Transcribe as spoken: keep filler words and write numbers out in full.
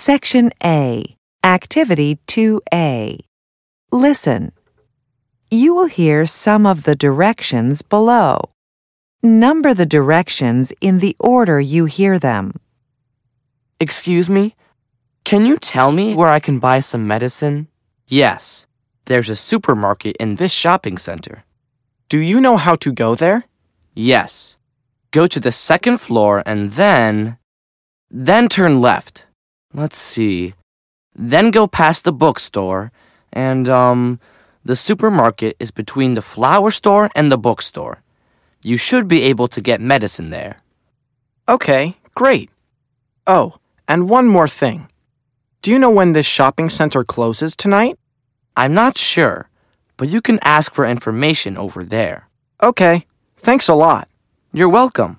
Section A, Activity two A. Listen. You will hear some of the directions below. Number the directions in the order you hear them. Excuse me? Can you tell me where I can buy some medicine? Yes, there's a supermarket in this shopping center. Do you know how to go there? Yes. Go to the second floor and then... Then turn left. Let's see. Then go past the bookstore and, um, the supermarket is between the flower store and the bookstore. You should be able to get medicine there. Okay, great. Oh, and one more thing. Do you know when this shopping center closes tonight? I'm not sure, but you can ask for information over there. Okay, thanks a lot. You're welcome.